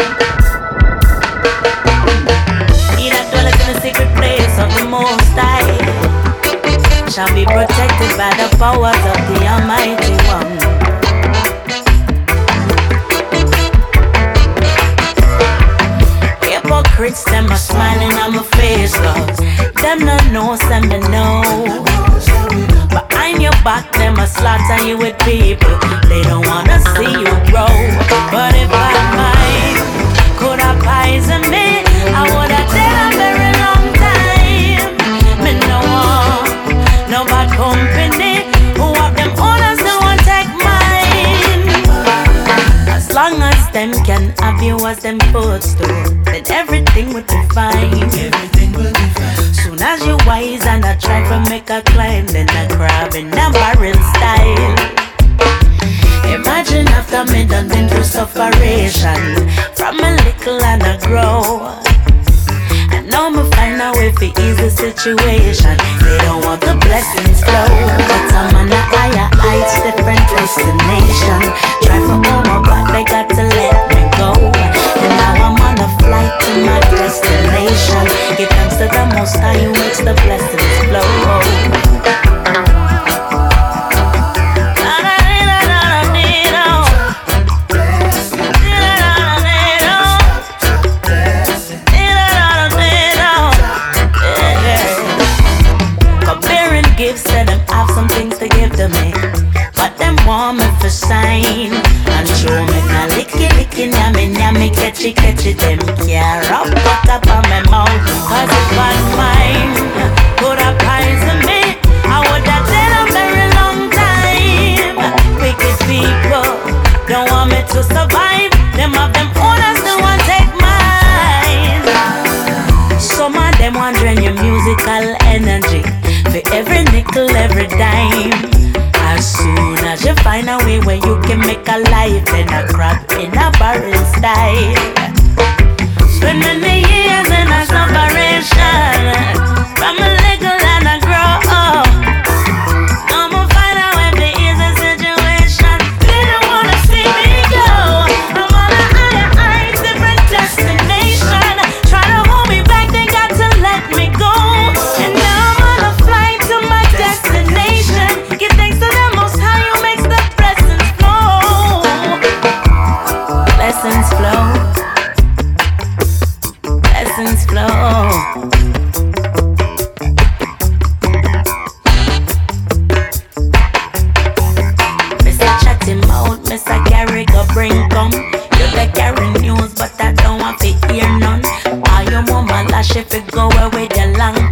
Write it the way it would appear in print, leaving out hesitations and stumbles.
He that dwelleth in the secret place of the Most High shall be protected by the powers of the Almighty One. Hypocrites, them are smiling on my face, cause them no know, some me know. Behind your back, them a slaughter you with people. They don't wanna see you grow. But if I mind could have poisoned me, I would have dead a very long time. Me no want no bad company. Who have them owners, no one take mine. As long as them can have you as them footstool, then everything would be fine. Everything will be fine. Soon as you wise and I try to make a climb, then I grab in a barrel style. Imagine after me done been through sufferation, from a little and I grow. And now me find a way to ease the situation. They don't want the blessings flow, but I'm on a higher heights, different destination. Try for all my but they got to let me go. And now I'm on a flight to my destination. Give thanks to the Most High who makes the blessings flow. Gifts said them have some things to give to me, but them want me for sign and show me now licky yummy catchy them care up back up on my mouth. Cause if one mine could have poisoned me, I would have dead a very long time. Wicked people don't want me to survive. Them of them owners don't want take mine. Some of them want drain your musical energy for every nickel, every dime. As soon as you find a way where you can make a life, then a crab in a barrel style. Spending the years in a separation, from a little and a grow. I'ma find a way to ease the situation. They don't wanna see me go. I'm on a higher heights, different destination. Try to hold me back, they got to let me go. And now destination. Give thanks to the Most High who makes the blessings flow. Blessings flow. Blessings flow. Mr. Chatty Mouth, Mr. Carry go bring come. You the carry news, but I don't want to hear none. All your mama lash if it go away with your long